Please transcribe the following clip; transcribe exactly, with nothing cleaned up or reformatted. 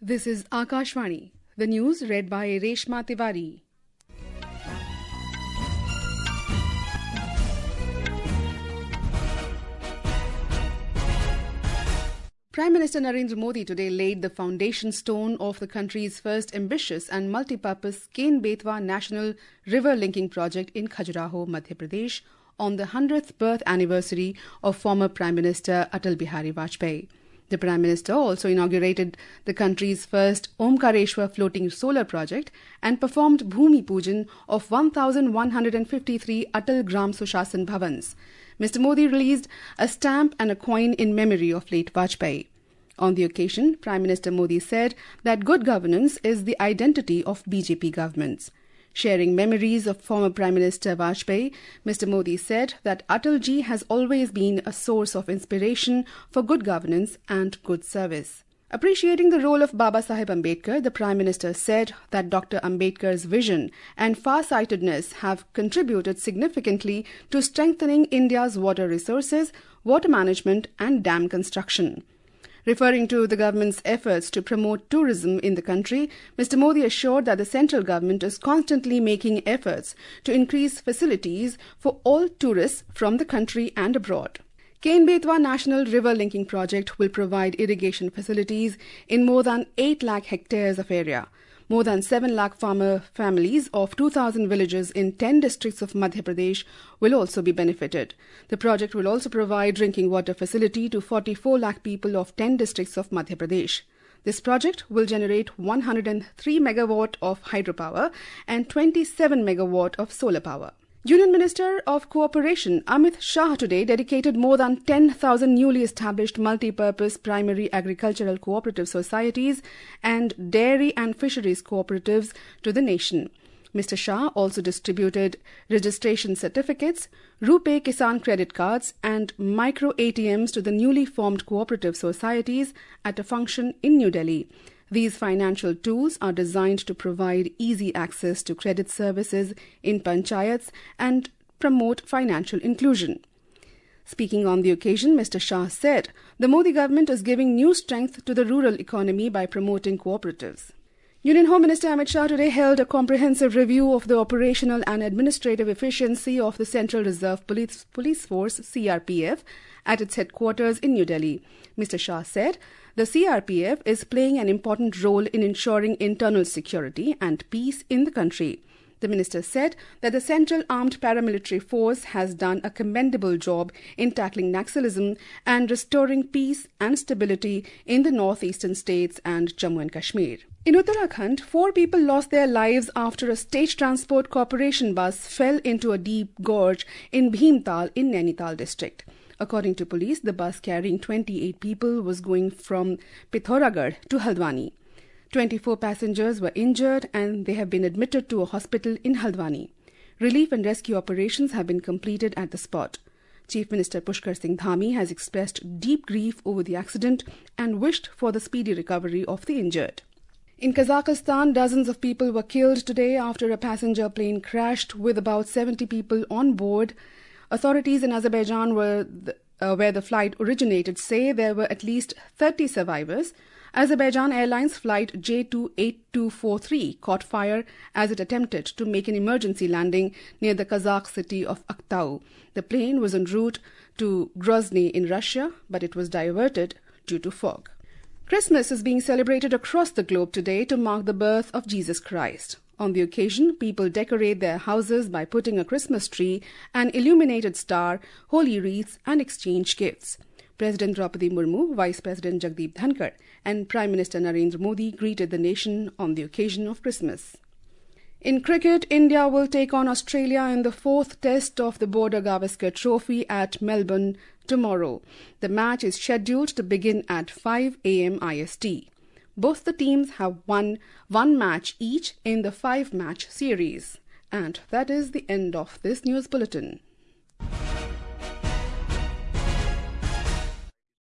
This is Akashvani. The news read by Reshma Tiwari. Prime Minister Narendra Modi today laid the foundation stone of the country's first ambitious and multi-purpose Ken-Betwa National River Linking Project in Khajuraho, Madhya Pradesh, on the one hundredth birth anniversary of former Prime Minister Atal Bihari Vajpayee. The Prime Minister also inaugurated the country's first Omkareshwar floating solar project and performed Bhumi Pujan of one thousand one hundred fifty-three Atal Gram Sushasan Bhavans. Mister Modi released a stamp and a coin in memory of late Vajpayee. On the occasion, Prime Minister Modi said that good governance is the identity of B J P governments. Sharing memories of former Prime Minister Vajpayee, Mister Modi said that Atalji has always been a source of inspiration for good governance and good service. Appreciating the role of Baba Saheb Ambedkar, the Prime Minister said that Doctor Ambedkar's vision and far-sightedness have contributed significantly to strengthening India's water resources, water management and dam construction. Referring to the government's efforts to promote tourism in the country, Mister Modi assured that the central government is constantly making efforts to increase facilities for all tourists from the country and abroad. Ken-Betwa National River Linking Project will provide irrigation facilities in more than eight lakh hectares of area. More than seven lakh farmer families of two thousand villages in ten districts of Madhya Pradesh will also be benefited. The project will also provide drinking water facility to forty-four lakh people of ten districts of Madhya Pradesh. This project will generate one hundred three megawatt of hydropower and twenty-seven megawatt of solar power. Union Minister of Cooperation Amit Shah today dedicated more than ten thousand newly established multi-purpose primary agricultural cooperative societies and dairy and fisheries cooperatives to the nation. Mister Shah also distributed registration certificates, RuPay Kisan credit cards and micro A T Ms to the newly formed cooperative societies at a function in New Delhi. These financial tools are designed to provide easy access to credit services in panchayats and promote financial inclusion. Speaking on the occasion, Mister Shah said the Modi government is giving new strength to the rural economy by promoting cooperatives. Union Home Minister Amit Shah today held a comprehensive review of the operational and administrative efficiency of the Central Reserve Police, Police Force C R P F at its headquarters in New Delhi. Mister Shah said the C R P F is playing an important role in ensuring internal security and peace in the country. The minister said that the Central Armed Paramilitary Force has done a commendable job in tackling Naxalism and restoring peace and stability in the northeastern states and Jammu and Kashmir. In Uttarakhand, four people lost their lives after a state transport corporation bus fell into a deep gorge in Bhimtal in Nainital district. According to police, the bus carrying twenty-eight people was going from Pithoragarh to Haldwani. twenty-four passengers were injured and they have been admitted to a hospital in Haldwani. Relief and rescue operations have been completed at the spot. Chief Minister Pushkar Singh Dhami has expressed deep grief over the accident and wished for the speedy recovery of the injured. In Kazakhstan, dozens of people were killed today after a passenger plane crashed with about seventy people on board. Authorities in Azerbaijan, were the, uh, where the flight originated, say there were at least thirty survivors. Azerbaijan Airlines flight J two eight two four three caught fire as it attempted to make an emergency landing near the Kazakh city of Aktau. The plane was en route to Grozny in Russia, but it was diverted due to fog. Christmas is being celebrated across the globe today to mark the birth of Jesus Christ. On the occasion, people decorate their houses by putting a Christmas tree, an illuminated star, holy wreaths and exchange gifts. President Draupadi Murmu, Vice President Jagdeep Dhankar and Prime Minister Narendra Modi greeted the nation on the occasion of Christmas. In cricket, India will take on Australia in the fourth test of the Border Gavaskar Trophy at Melbourne tomorrow. The match is scheduled to begin at five a m I S T. Both the teams have won one match each in the five-match series. And that is the end of this news bulletin.